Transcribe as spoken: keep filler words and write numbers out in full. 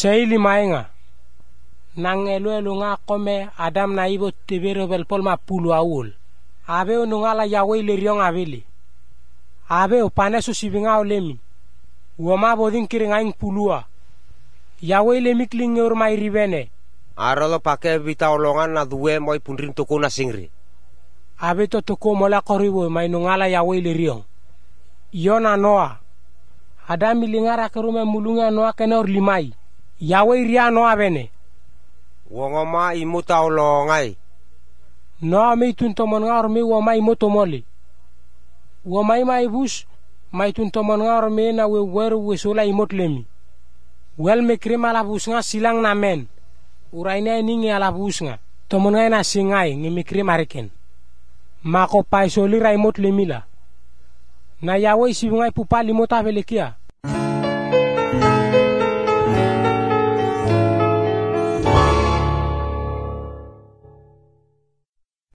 seili mainga nang elo nga kome Adam na ibo tebero bel pol ma pulu awul abe onungala yawe le riong abeli abe o panesu sibinga olemi woma bodin kiringa ing pulua yawe le mikling ur mai ribene arolo pake bita olongan na duwe moi punrin toko na singri abe to toko mola koribo mai nungala yawe le riong yona noa Adam milingara kerume mulunga noa kenor limai yawe ria noa bene wongoma imuta olongai no mi tuntomon ngar mi wo mai moto moli wo mai mai bus mai tuntomon ngar mi na we weru we sola imot lemi wel me krima la bus nga silang na men uraina ningi ala bus nga tomon ngai na singai ngi mi krima reken mako pai soli ra imot lemila na yawe si ngai pupali mota velekia